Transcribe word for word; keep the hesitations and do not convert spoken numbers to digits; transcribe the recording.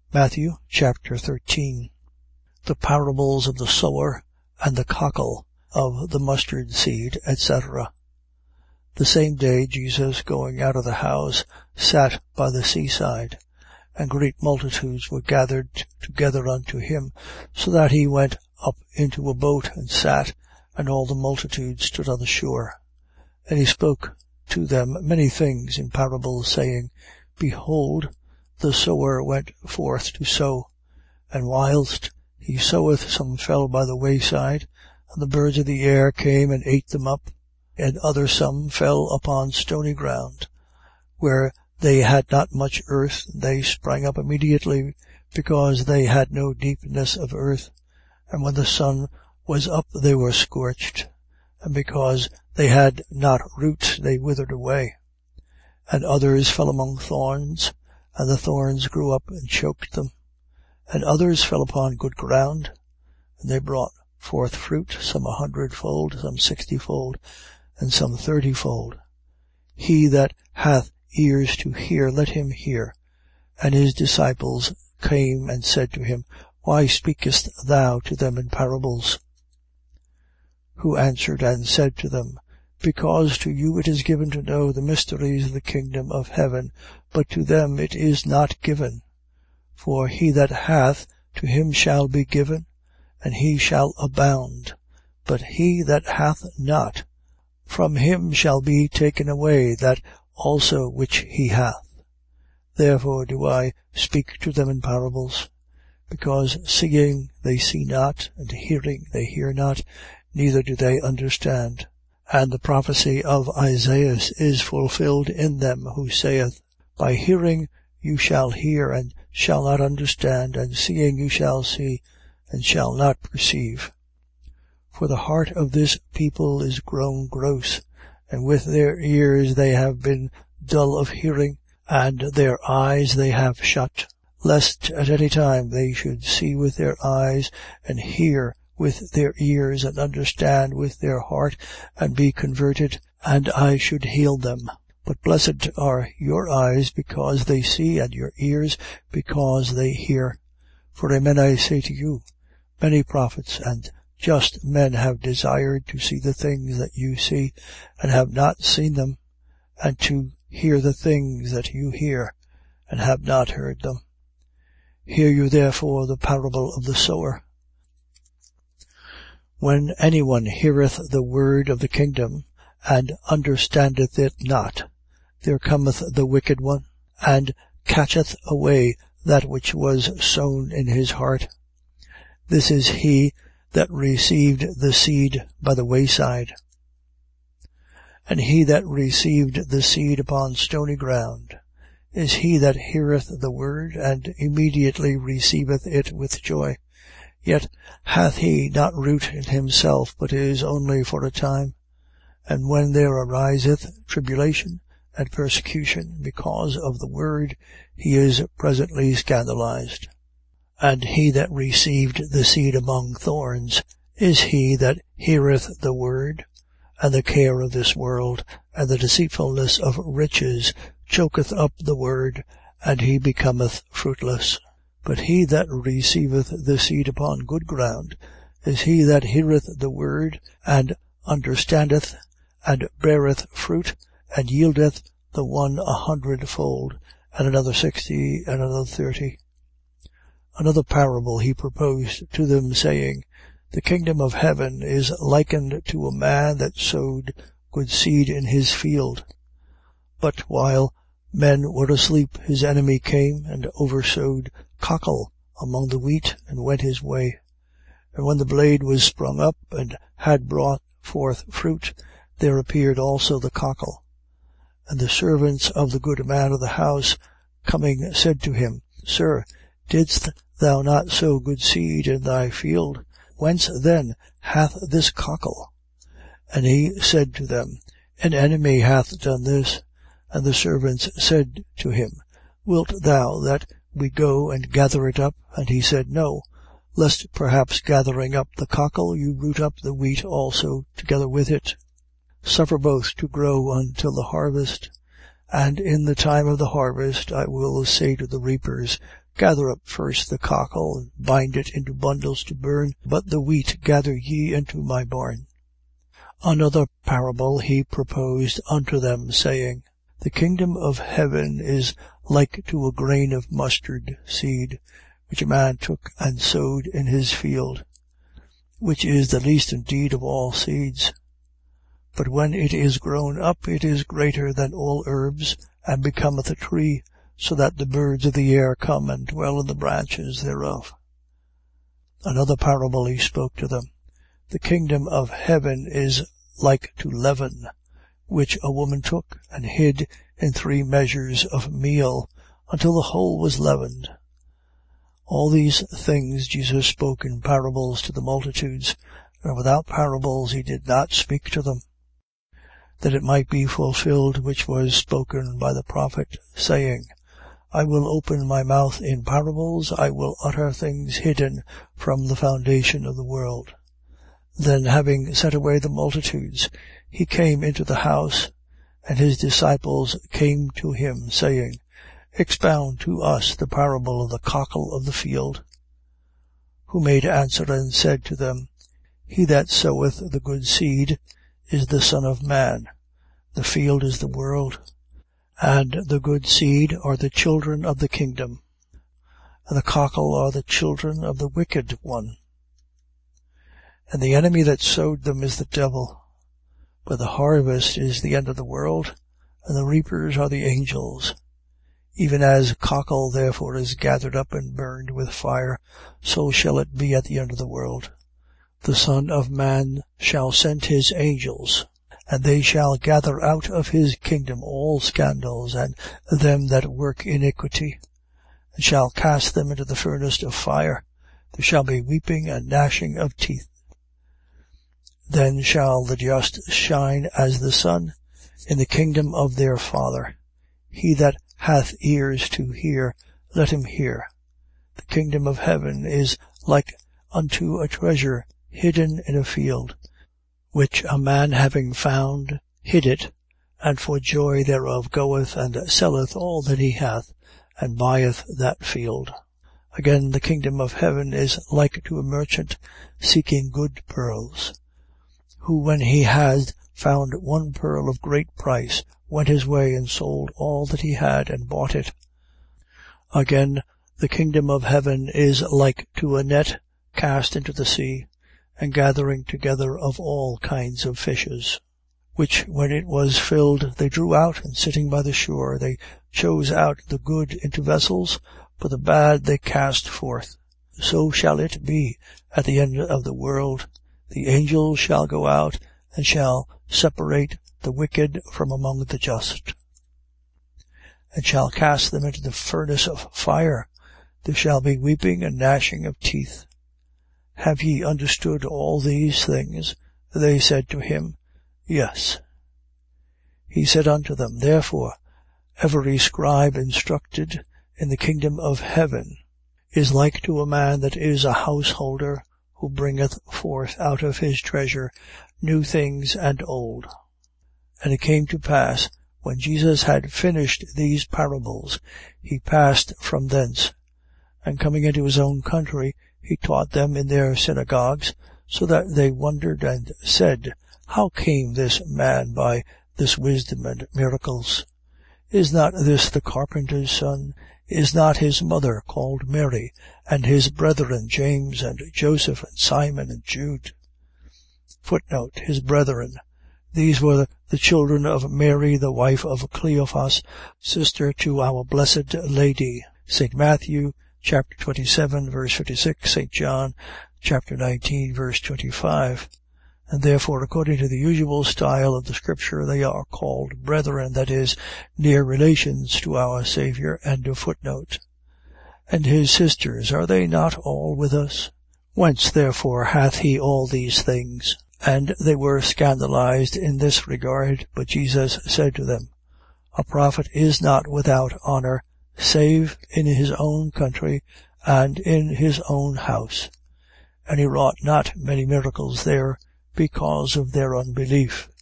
Matthew chapter thirteen. The parables of the sower and the cockle, of the mustard seed, et cetera. The same day Jesus, going out of the house, sat by the seaside, and great multitudes were gathered together unto him, so that he went up into a boat and sat, and all the multitude stood on the shore. And he spoke to them many things in parables, saying, Behold, the sower went forth to sow, and whilst he soweth, some fell by the wayside, and the birds of the air came and ate them up. And other some fell upon stony ground, where they had not much earth. They sprang up immediately, because they had no deepness of earth. And when the sun was up, they were scorched, and because they had not root, they withered away. And others fell among thorns, and the thorns grew up and choked them. And others fell upon good ground, and they brought forth fruit, some a hundredfold, some sixtyfold, and some thirtyfold. He that hath ears to hear, let him hear. And his disciples came and said to him, Why speakest thou to them in parables? Who answered and said to them, Because to you it is given to know the mysteries of the kingdom of heaven, but to them it is not given. For he that hath, to him shall be given, and he shall abound. But he that hath not, from him shall be taken away that also which he hath. Therefore do I speak to them in parables, because seeing they see not, and hearing they hear not, neither do they understand. And the prophecy of Isaiah is fulfilled in them, who saith, By hearing you shall hear, and shall not understand, and seeing you shall see, and shall not perceive. For the heart of this people is grown gross, and with their ears they have been dull of hearing, and their eyes they have shut, lest at any time they should see with their eyes, and hear with their ears, and understand with their heart, and be converted, and I should heal them. But blessed are your eyes, because they see, and your ears, because they hear. For amen I say to you, many prophets and just men have desired to see the things that you see, and have not seen them, and to hear the things that you hear, and have not heard them. Hear you therefore the parable of the sower. When any one heareth the word of the kingdom, and understandeth it not, there cometh the wicked one, and catcheth away that which was sown in his heart. This is he that received the seed by the wayside. And he that received the seed upon stony ground is he that heareth the word, and immediately receiveth it with joy. Yet hath he not root in himself, but is only for a time. And when there ariseth tribulation and persecution because of the word, he is presently scandalized. And he that received the seed among thorns is he that heareth the word, and the care of this world, and the deceitfulness of riches choketh up the word, and he becometh fruitless. But he that receiveth the seed upon good ground is he that heareth the word, and understandeth, and beareth fruit, and yieldeth the one a hundredfold, and another sixty, and another thirty. Another parable he proposed to them, saying, The kingdom of heaven is likened to a man that sowed good seed in his field. But while men were asleep, his enemy came and oversowed cockle among the wheat, and went his way. And when the blade was sprung up, and had brought forth fruit, there appeared also the cockle. And the servants of the good man of the house, coming, said to him, Sir, didst thou not sow good seed in thy field? Whence then hath this cockle? And he said to them, An enemy hath done this. And the servants said to him, Wilt thou that we go and gather it up? And he said, No, lest perhaps gathering up the cockle, you root up the wheat also together with it. Suffer both to grow until the harvest. And in the time of the harvest I will say to the reapers, Gather up first the cockle, and bind it into bundles to burn, but the wheat gather ye into my barn. Another parable he proposed unto them, saying, The kingdom of heaven is like to a grain of mustard seed, which a man took and sowed in his field, which is the least indeed of all seeds. But when it is grown up, it is greater than all herbs, and becometh a tree, so that the birds of the air come and dwell in the branches thereof. Another parable he spoke to them. The kingdom of heaven is like to leaven, which a woman took and hid in three measures of meal, until the whole was leavened. All these things Jesus spoke in parables to the multitudes, and without parables he did not speak to them, that it might be fulfilled which was spoken by the prophet, saying, I will open my mouth in parables, I will utter things hidden from the foundation of the world. Then, having sent away the multitudes, he came into the house, and his disciples came to him, saying, Expound to us the parable of the cockle of the field. Who made answer and said to them, He that soweth the good seed is the Son of Man. The field is the world, and the good seed are the children of the kingdom, and the cockle are the children of the wicked one. And the enemy that sowed them is the devil. But the harvest is the end of the world, and the reapers are the angels. Even as cockle therefore is gathered up and burned with fire, so shall it be at the end of the world. The Son of Man shall send his angels, and they shall gather out of his kingdom all scandals and them that work iniquity, and shall cast them into the furnace of fire. There shall be weeping and gnashing of teeth. Then shall the just shine as the sun in the kingdom of their Father. He that hath ears to hear, let him hear. The kingdom of heaven is like unto a treasure hidden in a field, which a man having found hid it, and for joy thereof goeth and selleth all that he hath, and buyeth that field. Again, the kingdom of heaven is like to a merchant seeking good pearls, who when he had found one pearl of great price, went his way and sold all that he had and bought it. Again, the kingdom of heaven is like to a net cast into the sea, and gathering together of all kinds of fishes, which when it was filled they drew out, and sitting by the shore they chose out the good into vessels, but the bad they cast forth. So shall it be at the end of the world. The angels shall go out and shall separate the wicked from among the just, and shall cast them into the furnace of fire. There shall be weeping and gnashing of teeth. Have ye understood all these things? They said to him, Yes. He said unto them, Therefore every scribe instructed in the kingdom of heaven is like to a man that is a householder, who bringeth forth out of his treasure new things and old. And it came to pass, when Jesus had finished these parables, he passed from thence, and coming into his own country, he taught them in their synagogues, so that they wondered and said, How came this man by this wisdom and miracles? Is not this the carpenter's son? Is not his mother called Mary, and his brethren James and Joseph and Simon and Jude? Footnote, his brethren. These were the children of Mary, the wife of Cleophas, sister to our Blessed Lady. Saint Matthew, chapter twenty-seven, verse fifty-six, Saint John, chapter nineteen, verse twenty-five. And therefore, according to the usual style of the Scripture, they are called brethren, that is, near relations to our Saviour. End of footnote. And his sisters, are they not all with us? Whence therefore hath he all these things? And they were scandalized in this regard. But Jesus said to them, A prophet is not without honour, save in his own country and in his own house. And he wrought not many miracles there, because of their unbelief.